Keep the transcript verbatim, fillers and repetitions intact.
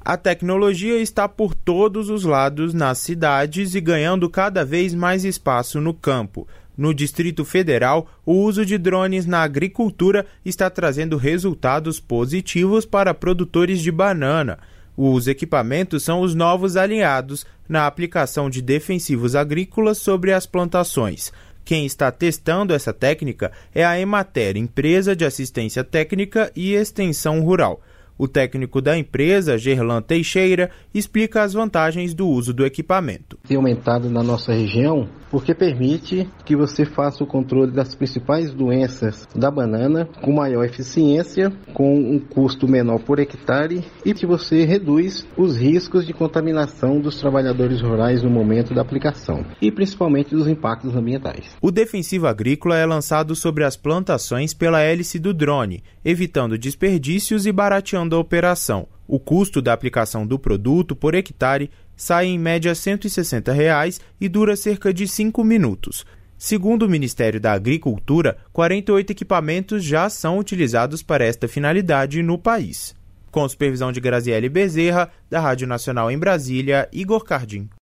A tecnologia está por todos os lados nas cidades e ganhando cada vez mais espaço no campo. No Distrito Federal, o uso de drones na agricultura está trazendo resultados positivos para produtores de banana. Os equipamentos são os novos aliados na aplicação de defensivos agrícolas sobre as plantações. Quem está testando essa técnica é a Emater, empresa de assistência técnica e extensão rural. O técnico da empresa, Gerlan Teixeira, explica as vantagens do uso do equipamento. Tem aumentado na nossa região porque permite que você faça o controle das principais doenças da banana com maior eficiência, com um custo menor por hectare e que você reduz os riscos de contaminação dos trabalhadores rurais no momento da aplicação e principalmente dos impactos ambientais. O defensivo agrícola é lançado sobre as plantações pela hélice do drone, evitando desperdícios e barateando a operação. O custo da aplicação do produto por hectare sai em média cento e sessenta reais e dura cerca de cinco minutos. Segundo o Ministério da Agricultura, quarenta e oito equipamentos já são utilizados para esta finalidade no país. Com supervisão de Graziele Bezerra, da Rádio Nacional em Brasília, Igor Cardim.